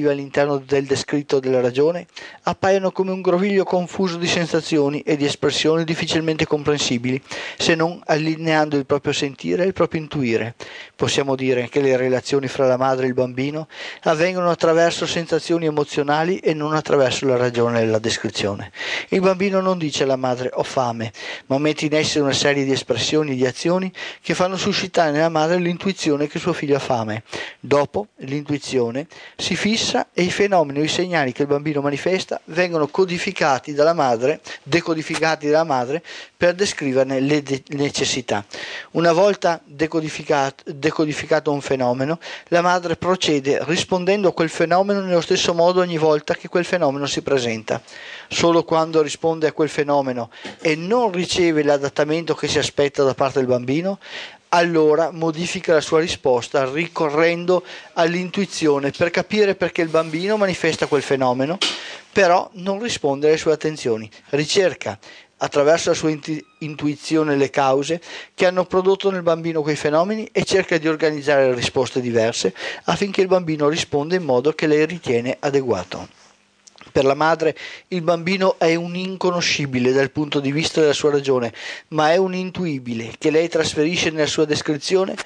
vive all'interno del descritto della ragione appaiono come un groviglio confuso di sensazioni e di espressioni difficilmente comprensibili, se non allineando il proprio sentire e il proprio intuire. Possiamo dire che le relazioni fra la madre e il bambino avvengono attraverso sensazioni emozionali e non attraverso la ragione e la descrizione. Il bambino non dice alla madre ho fame, ma mette in essere una serie di espressioni e di azioni che fanno suscitare nella madre l'intuizione che suo figlio ha fame. Dopo l'intuizione si fissa e i fenomeni o i segnali che il bambino manifesta vengono codificati dalla madre, decodificati dalla madre per descriverne le de- necessità. Una volta decodificato, decodificato un fenomeno, la madre procede rispondendo a quel fenomeno nello stesso modo ogni volta che quel fenomeno si presenta. Solo quando risponde a quel fenomeno e non riceve l'adattamento che si aspetta da parte del bambino, allora modifica la sua risposta ricorrendo all'intuizione per capire perché il bambino manifesta quel fenomeno, però non risponde alle sue attenzioni. Ricerca attraverso la sua intu- intuizione le cause che hanno prodotto nel bambino quei fenomeni e cerca di organizzare risposte diverse affinché il bambino risponda in modo che lei ritiene adeguato. Per la madre il bambino è un inconoscibile dal punto di vista della sua ragione, ma è un intuibile che lei trasferisce nella sua descrizione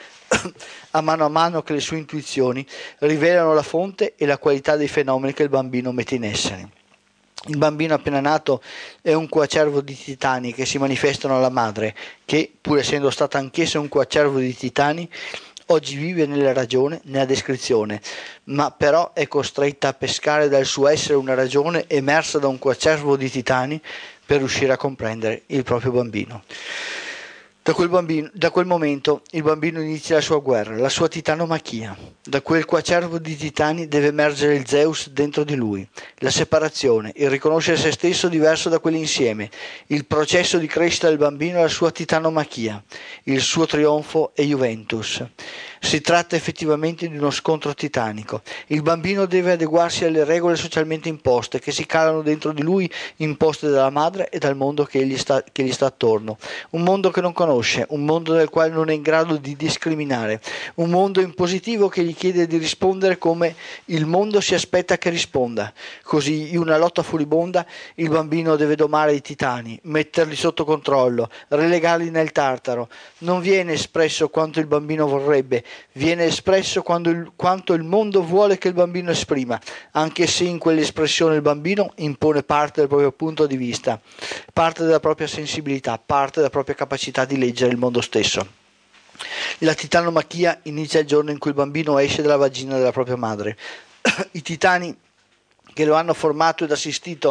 a mano a mano che le sue intuizioni rivelano la fonte e la qualità dei fenomeni che il bambino mette in essere. Il bambino appena nato è un coacervo di titani che si manifestano alla madre, che, pur essendo stata anch'essa un coacervo di titani, oggi vive nella ragione, nella descrizione, ma però è costretta a pescare dal suo essere una ragione emersa da un coacervo di titani per riuscire a comprendere il proprio bambino. Da quel, bambino, da quel momento il bambino inizia la sua guerra, la sua titanomachia. Da quel coacervo di titani deve emergere il Zeus dentro di lui, la separazione, il riconoscere se stesso diverso da quell'insieme, il processo di crescita del bambino e la sua titanomachia, il suo trionfo e Juventus. Si tratta effettivamente di uno scontro titanico. Il bambino deve adeguarsi alle regole socialmente imposte che si calano dentro di lui, imposte dalla madre e dal mondo che gli sta, che gli sta attorno. Un mondo che non conosce, un mondo nel quale non è in grado di discriminare, un mondo impositivo che gli chiede di rispondere come il mondo si aspetta che risponda. Così, in una lotta furibonda, il bambino deve domare i titani, metterli sotto controllo, relegarli nel Tartaro. Non viene espresso quanto il bambino vorrebbe, viene espresso quando il, quanto il mondo vuole che il bambino esprima, anche se in quell'espressione il bambino impone parte del proprio punto di vista, parte della propria sensibilità, parte della propria capacità di leggere il mondo stesso. La titanomachia inizia il giorno in cui il bambino esce dalla vagina della propria madre. I titani che lo hanno formato ed assistito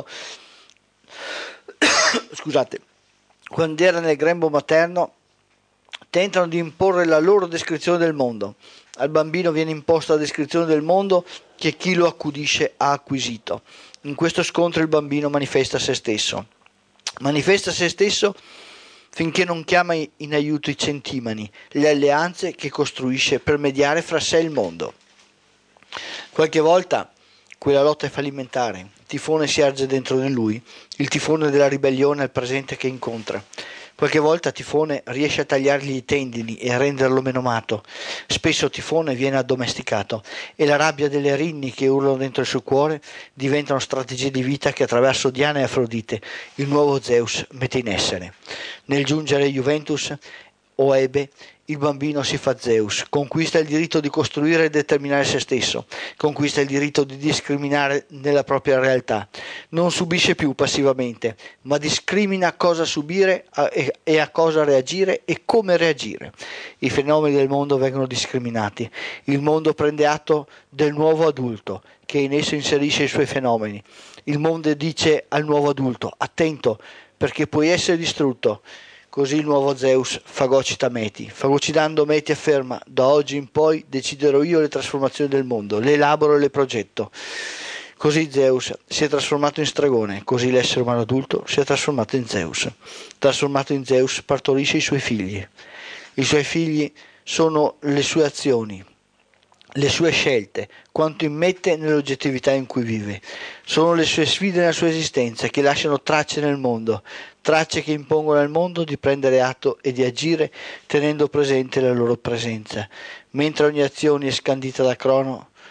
scusate, quando era nel grembo materno tentano di imporre la loro descrizione del mondo. Al bambino viene imposta la descrizione del mondo che chi lo accudisce ha acquisito. In questo scontro il bambino manifesta se stesso. Manifesta se stesso finché non chiama in aiuto i centimani, le alleanze che costruisce per mediare fra sé e il mondo. Qualche volta quella lotta è fallimentare, il tifone si erge dentro di lui, il tifone della ribellione al presente che incontra. Qualche volta Tifone riesce a tagliargli i tendini e a renderlo menomato. Spesso Tifone viene addomesticato e la rabbia delle rinni che urlano dentro il suo cuore diventano strategie di vita che attraverso Diana e Afrodite, il nuovo Zeus, mette in essere. Nel giungere Juventus o Ebe, il bambino si fa Zeus, conquista il diritto di costruire e determinare se stesso, conquista il diritto di discriminare nella propria realtà. Non subisce più passivamente, ma discrimina cosa subire e a cosa reagire e come reagire. I fenomeni del mondo vengono discriminati. Il mondo prende atto del nuovo adulto, che in esso inserisce i suoi fenomeni. Il mondo dice al nuovo adulto: attento, perché puoi essere distrutto. Così il nuovo Zeus fagocita Meti. Fagocitando Meti afferma: da oggi in poi deciderò io le trasformazioni del mondo, le elaboro e le progetto. Così Zeus si è trasformato in stregone, così l'essere umano adulto si è trasformato in Zeus. Trasformato in Zeus partorisce i suoi figli. I suoi figli sono le sue azioni, le sue scelte, quanto immette nell'oggettività in cui vive. Sono le sue sfide nella sua esistenza che lasciano tracce nel mondo, tracce che impongono al mondo di prendere atto e di agire tenendo presente la loro presenza. Mentre ogni azione è scandita da Crono,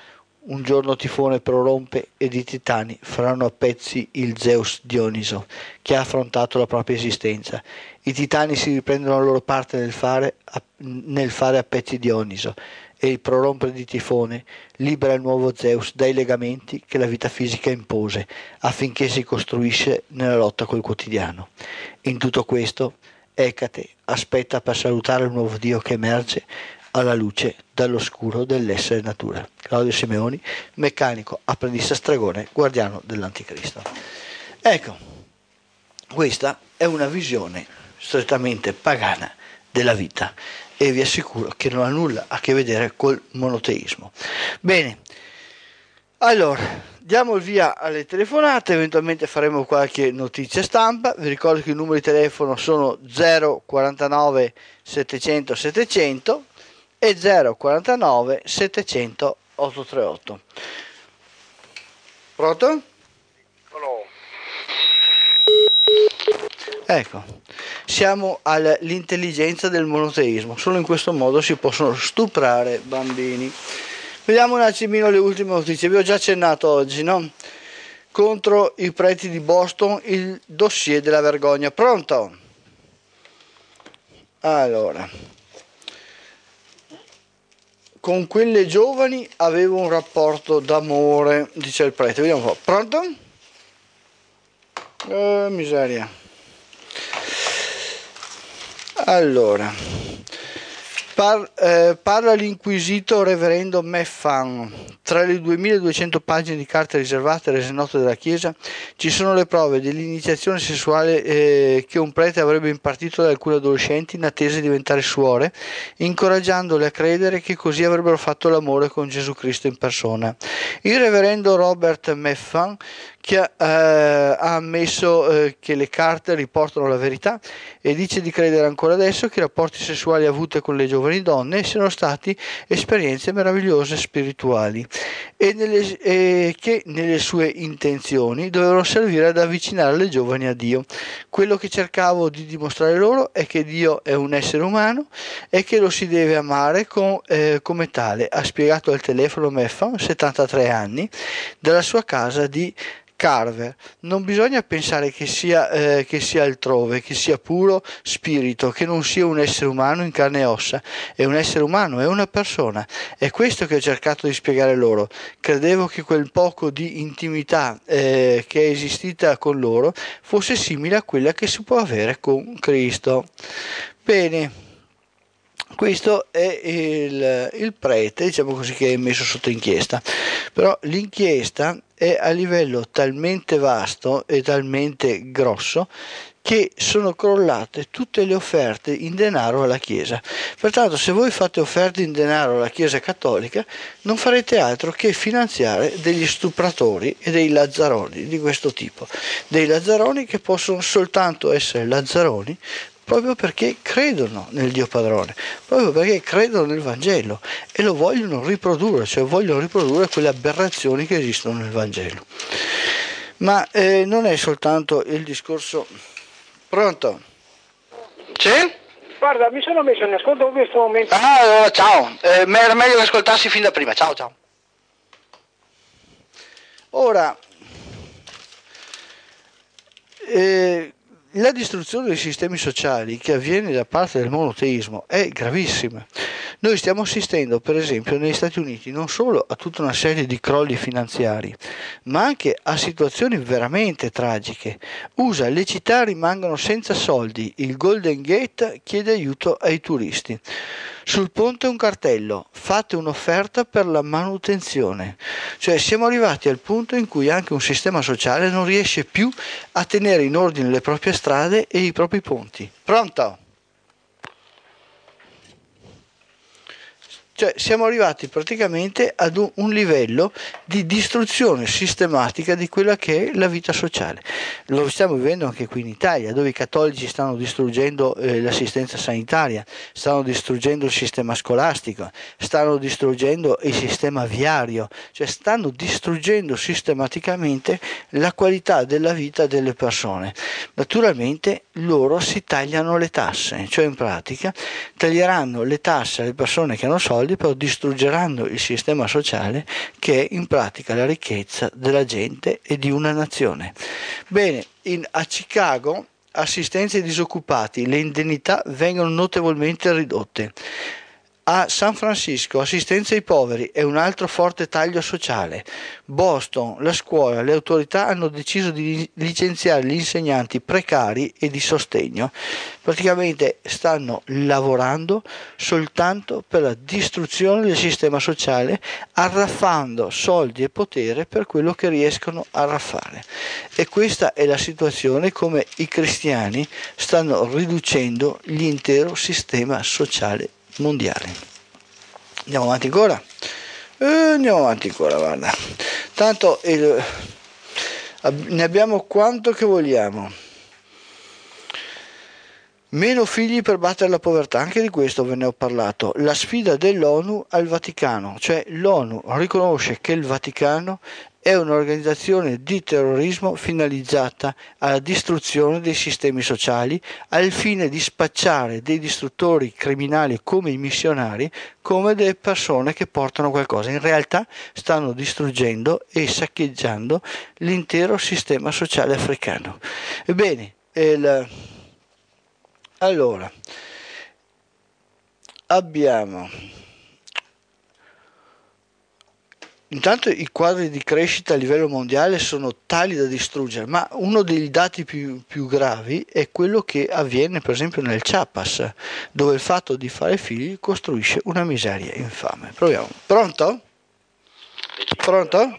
un giorno Tifone prorompe ed i titani faranno a pezzi il Zeus Dioniso, che ha affrontato la propria esistenza. I titani si riprendono la loro parte nel fare a, nel fare a pezzi Dioniso, e il prorompere di Tifone libera il nuovo Zeus dai legamenti che la vita fisica impose, affinché si costruisce nella lotta col quotidiano. In tutto questo, Ecate aspetta per salutare il nuovo dio che emerge alla luce dall'oscuro dell'essere natura. Claudio Simeoni, meccanico, apprendista stregone, guardiano dell'Anticristo. Ecco, questa è una visione strettamente pagana della vita e vi assicuro che non ha nulla a che vedere col monoteismo. Bene, allora diamo il via alle telefonate, eventualmente faremo qualche notizia stampa. Vi ricordo che i numeri di telefono sono zero quarantanove settecento settecento e zero quarantanove settecento ottocentotrentotto. Pronto? Hello. Ecco, siamo all'intelligenza del monoteismo, solo in questo modo si possono stuprare bambini. Vediamo un attimino le ultime notizie, vi ho già accennato oggi, no? Contro i preti di Boston, il dossier della vergogna. Pronto? Allora, con quelle giovani avevo un rapporto d'amore, dice il prete. Vediamo un po'. Pronto? Eh, miseria. Allora, par, eh, parla l'inquisito reverendo Meffan. Tra le duemiladuecento pagine di carte riservate rese note dalla Chiesa ci sono le prove dell'iniziazione sessuale eh, che un prete avrebbe impartito ad alcuni adolescenti in attesa di diventare suore, incoraggiandole a credere che così avrebbero fatto l'amore con Gesù Cristo in persona. Il reverendo Robert Meffan, che eh, ha ammesso eh, che le carte riportano la verità e dice di credere ancora adesso che i rapporti sessuali avuti con le giovani donne siano stati esperienze meravigliose spirituali e, nelle, e che nelle sue intenzioni dovevano servire ad avvicinare le giovani a Dio. Quello che cercavo di dimostrare loro è che Dio è un essere umano e che lo si deve amare con, eh, come tale, ha spiegato al telefono Meffan, settantatré anni, dalla sua casa di Carver. Non bisogna pensare che sia, eh, che sia altrove, che sia puro spirito, che non sia un essere umano in carne e ossa. È un essere umano, è una persona. È questo che ho cercato di spiegare loro. Credevo che quel poco di intimità eh, che è esistita con loro fosse simile a quella che si può avere con Cristo. Bene. Questo è il, il prete, diciamo così, che è messo sotto inchiesta, però l'inchiesta è a livello talmente vasto e talmente grosso che sono crollate tutte le offerte in denaro alla Chiesa. Pertanto, se voi fate offerte in denaro alla Chiesa Cattolica, non farete altro che finanziare degli stupratori e dei lazzaroni di questo tipo, dei lazzaroni che possono soltanto essere lazzaroni proprio perché credono nel Dio Padrone, proprio perché credono nel Vangelo e lo vogliono riprodurre, cioè vogliono riprodurre quelle aberrazioni che esistono nel Vangelo. Ma eh, non è soltanto il discorso. Pronto? C'è? Guarda, mi sono messo in ascolto in questo momento. Ah, ciao, eh, era meglio che ascoltassi fin da prima, ciao ciao. Ora, eh, la distruzione dei sistemi sociali che avviene da parte del monoteismo è gravissima. Noi stiamo assistendo, per esempio, negli Stati Uniti non solo a tutta una serie di crolli finanziari, ma anche a situazioni veramente tragiche. U S A, le città rimangono senza soldi, il Golden Gate chiede aiuto ai turisti. Sul ponte un cartello, fate un'offerta per la manutenzione. Cioè siamo arrivati al punto in cui anche un sistema sociale non riesce più a tenere in ordine le proprie strade e i propri ponti. Pronto? Cioè siamo arrivati praticamente ad un, un livello di distruzione sistematica di quella che è la vita sociale. Lo stiamo vivendo anche qui in Italia, dove i cattolici stanno distruggendo eh, l'assistenza sanitaria, stanno distruggendo il sistema scolastico, stanno distruggendo il sistema viario, cioè stanno distruggendo sistematicamente la qualità della vita delle persone. Naturalmente loro si tagliano le tasse, cioè in pratica taglieranno le tasse alle persone che hanno soldi soldi, però distruggeranno il sistema sociale che è in pratica la ricchezza della gente e di una nazione. Bene, in, a Chicago assistenza ai disoccupati, le indennità vengono notevolmente ridotte. A San Francisco assistenza ai poveri e un altro forte taglio sociale. Boston, la scuola, le autorità hanno deciso di licenziare gli insegnanti precari e di sostegno. Praticamente stanno lavorando soltanto per la distruzione del sistema sociale, arraffando soldi e potere per quello che riescono a arraffare. E questa è la situazione come i cristiani stanno riducendo l'intero sistema sociale mondiale. Andiamo avanti ancora? Eh, andiamo avanti ancora, guarda. Tanto il, ne abbiamo quanto che vogliamo. Meno figli per battere la povertà, anche di questo ve ne ho parlato. La sfida dell'ONU al Vaticano, cioè l'ONU riconosce che il Vaticano è un'organizzazione di terrorismo finalizzata alla distruzione dei sistemi sociali al fine di spacciare dei distruttori criminali come i missionari come delle persone che portano qualcosa. In realtà stanno distruggendo e saccheggiando l'intero sistema sociale africano. Ebbene, il, allora, abbiamo... Intanto i quadri di crescita a livello mondiale sono tali da distruggere, ma uno dei dati più, più gravi è quello che avviene per esempio nel Chiapas, dove il fatto di fare figli costruisce una miseria infame. Proviamo. Pronto? Pronto?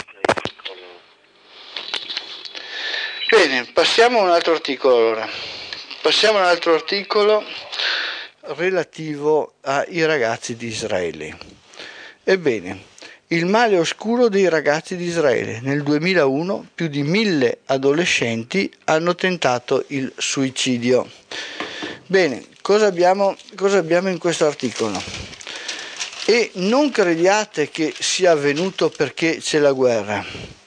Bene, passiamo a un altro articolo allora. Passiamo a un altro articolo relativo ai ragazzi di Israele. Ebbene, il male oscuro dei ragazzi di Israele. Nel duemilauno più di mille adolescenti hanno tentato il suicidio. Bene, cosa abbiamo, cosa abbiamo in questo articolo? E non crediate che sia avvenuto perché c'è la guerra.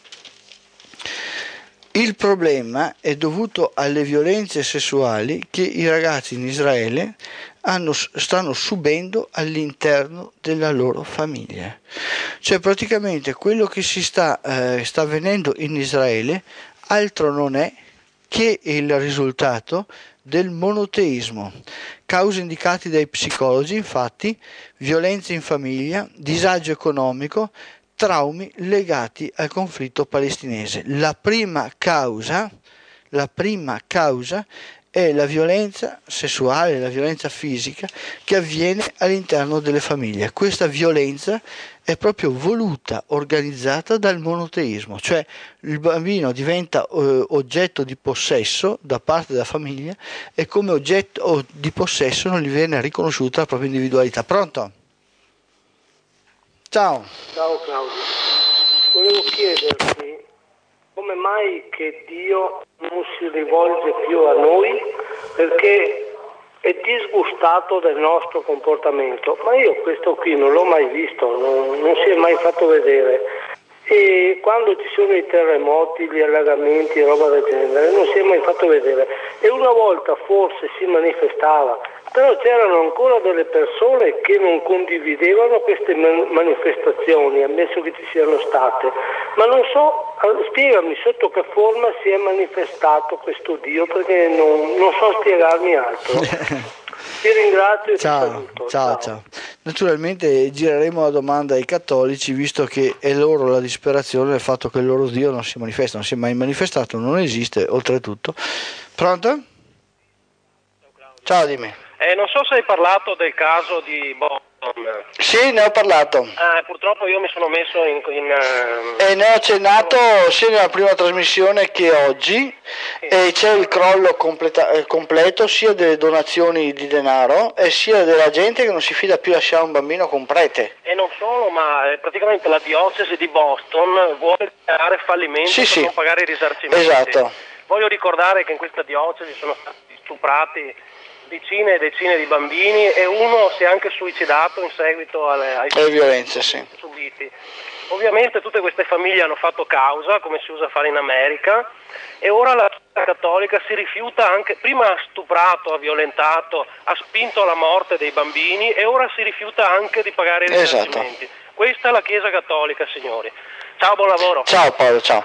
Il problema è dovuto alle violenze sessuali che i ragazzi in Israele hanno, stanno subendo all'interno della loro famiglia. Cioè praticamente quello che si sta, eh, sta avvenendo in Israele altro non è che il risultato del monoteismo. Cause indicate dai psicologi, infatti, violenze in famiglia, disagio economico, traumi legati al conflitto palestinese. La prima causa, la prima causa è la violenza sessuale, la violenza fisica che avviene all'interno delle famiglie. Questa violenza è proprio voluta, organizzata dal monoteismo, cioè il bambino diventa eh, oggetto di possesso da parte della famiglia e come oggetto di possesso non gli viene riconosciuta la propria individualità. Pronto? Ciao. Ciao Claudio, volevo chiederti come mai che Dio non si rivolge più a noi, perché è disgustato del nostro comportamento, ma io questo qui non l'ho mai visto, non, non si è mai fatto vedere, e quando ci sono i terremoti, gli allagamenti, roba del genere, non si è mai fatto vedere, e una volta forse si manifestava, però c'erano ancora delle persone che non condividevano queste manifestazioni, ammesso che ci siano state, ma non so, spiegami sotto che forma si è manifestato questo Dio, perché non, non so spiegarmi altro. Ti ringrazio e ciao, ti saluto. Ciao, ciao, ciao. Naturalmente gireremo la domanda ai cattolici, visto che è loro la disperazione del fatto che il loro Dio non si manifesta, non si è mai manifestato, non esiste, oltretutto. Pronto? Ciao, dimmi. Eh, non so se hai parlato del caso di Boston. Sì, ne ho parlato. Ah, purtroppo io mi sono messo in... in uh... E ne ho accennato sia nella prima trasmissione che oggi, sì. E c'è il crollo completa- completo sia delle donazioni di denaro e sia della gente che non si fida più a lasciare un bambino con prete. E non solo, ma praticamente la diocesi di Boston vuole dichiarare fallimento sì, per sì. non pagare i risarcimenti. Esatto. Voglio ricordare che in questa diocesi sono stati stuprati decine e decine di bambini e uno si è anche suicidato in seguito alle, ai alle violenze sì. subiti. Ovviamente tutte queste famiglie hanno fatto causa, come si usa fare in America, e ora la Chiesa Cattolica si rifiuta anche, prima ha stuprato, ha violentato, ha spinto alla morte dei bambini e ora si rifiuta anche di pagare i risarcimenti. Esatto. Questa è la Chiesa Cattolica, signori. Ciao, buon lavoro. Ciao Paolo, ciao.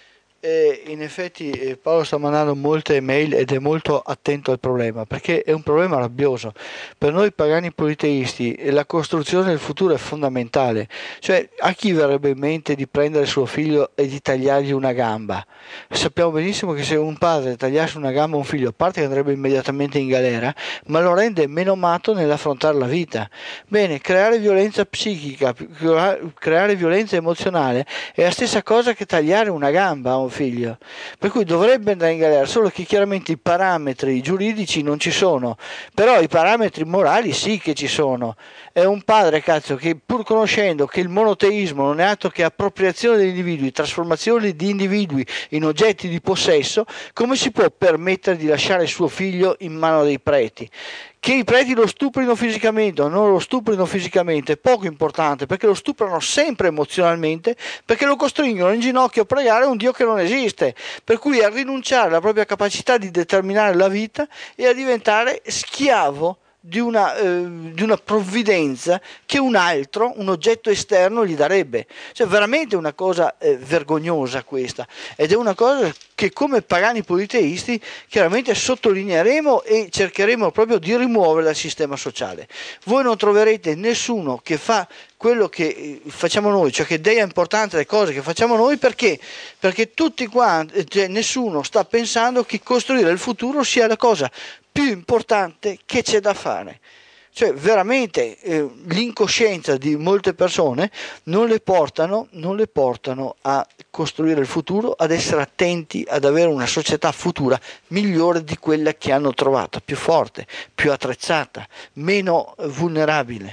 Eh, in effetti eh, Paolo sta mandando molte email ed è molto attento al problema, perché è un problema rabbioso. Per noi pagani politeisti eh, la costruzione del futuro è fondamentale. Cioè, a chi verrebbe in mente di prendere suo figlio e di tagliargli una gamba? Sappiamo benissimo che se un padre tagliasse una gamba a un figlio, a parte che andrebbe immediatamente in galera, ma lo rende meno matto nell'affrontare la vita. Bene, creare violenza psichica, creare violenza emozionale è la stessa cosa che tagliare una gamba a un figlio, per cui dovrebbe andare in galera, solo che chiaramente i parametri giuridici non ci sono, però i parametri morali sì che ci sono. È un padre, cazzo, che pur conoscendo che il monoteismo non è altro che appropriazione degli individui, trasformazione di individui in oggetti di possesso, come si può permettere di lasciare suo figlio in mano dei preti? Che i preti lo stuprino fisicamente o non lo stuprino fisicamente è poco importante, perché lo stuprano sempre emozionalmente, perché lo costringono in ginocchio a pregare un Dio che non esiste, per cui a rinunciare alla propria capacità di determinare la vita e a diventare schiavo di una, eh, di una provvidenza che un altro, un oggetto esterno gli darebbe. Cioè veramente una cosa eh, vergognosa questa, ed è una cosa che come pagani politeisti chiaramente sottolineeremo e cercheremo proprio di rimuovere dal sistema sociale. Voi non troverete nessuno che fa quello che facciamo noi, cioè che dia importanza alle cose che facciamo noi, perché? Perché tutti quanti, cioè nessuno sta pensando che costruire il futuro sia la cosa più importante che c'è da fare. Cioè veramente eh, l'incoscienza di molte persone non le portano, non le portano a costruire il futuro, ad essere attenti ad avere una società futura migliore di quella che hanno trovato, più forte, più attrezzata, meno vulnerabile.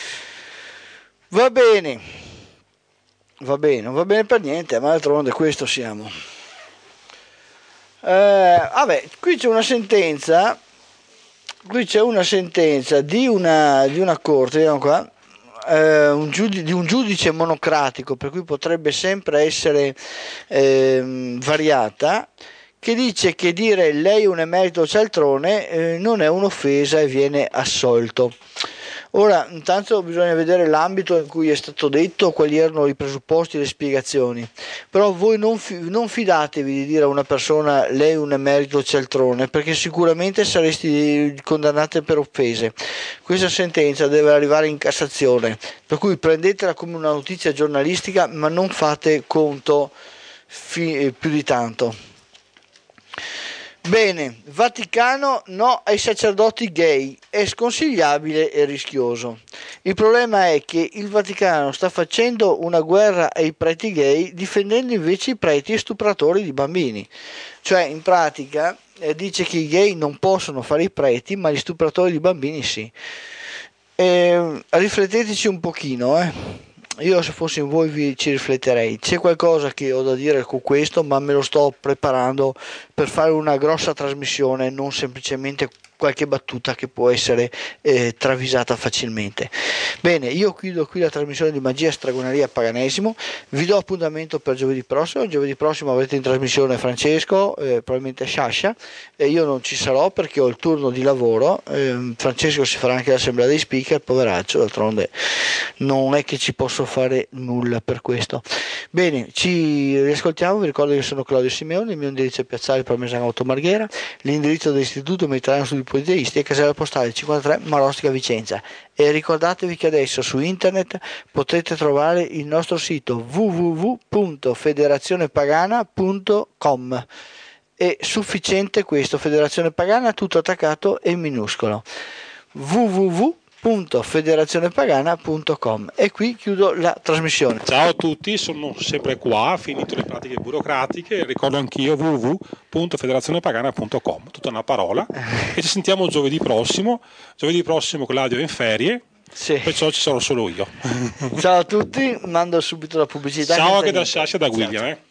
Va bene, va bene, non va bene per niente, ma d'altronde questo siamo. Eh, vabbè, qui c'è una sentenza, qui c'è una sentenza di una, di una corte, vediamo qua, eh, un giudice, di un giudice monocratico, per cui potrebbe sempre essere eh, variata, che dice che dire lei è un emerito cialtrone eh, non è un'offesa e viene assolto. Ora, intanto bisogna vedere l'ambito in cui è stato detto, quali erano i presupposti e le spiegazioni, però voi non, fi- non fidatevi di dire a una persona lei è un emerito cialtrone, perché sicuramente sareste condannate per offese. Questa sentenza deve arrivare in Cassazione, per cui prendetela come una notizia giornalistica, ma non fate conto fi- più di tanto. Bene, Vaticano no ai sacerdoti gay, è sconsigliabile e rischioso. Il problema è che il Vaticano sta facendo una guerra ai preti gay, difendendo invece i preti stupratori di bambini. Cioè, in pratica, eh, dice che i gay non possono fare i preti, ma gli stupratori di bambini sì. Eh, rifletteteci un pochino, eh. Io se fossi in voi vi, ci rifletterei. C'è qualcosa che ho da dire con questo, ma me lo sto preparando per fare una grossa trasmissione, non semplicemente qualche battuta che può essere eh, travisata facilmente. Bene, io chiudo qui la trasmissione di Magia, Stregoneria, Paganesimo. Vi do appuntamento per giovedì prossimo. Giovedì prossimo avrete in trasmissione Francesco, eh, probabilmente Sciascia, e io non ci sarò perché ho il turno di lavoro. eh, Francesco si farà anche l'assemblea dei speaker, poveraccio, d'altronde non è che ci posso fare nulla per questo. Bene, ci riascoltiamo. Vi ricordo che sono Claudio Simeone, il mio indirizzo è Piazzale Parmesano Otto Marghera, l'indirizzo dell'Istituto Mediterraneo Studi Politeisti è casella postale cinquantatré Marostica Vicenza, e ricordatevi che adesso su internet potete trovare il nostro sito w w w punto federazione pagana punto com. È sufficiente questo, Federazione Pagana tutto attaccato e in minuscolo, w w w punto federazione pagana punto com. E qui chiudo la trasmissione. Ciao a tutti, sono sempre qua, finito le pratiche burocratiche, ricordo anch'io w w w punto federazione pagana punto com, tutta una parola, e ci sentiamo giovedì prossimo. Giovedì prossimo Claudio è in ferie, sì, perciò ci sarò solo io. Ciao a tutti, mando subito la pubblicità. Ciao anche da Sasha e da William. Eh.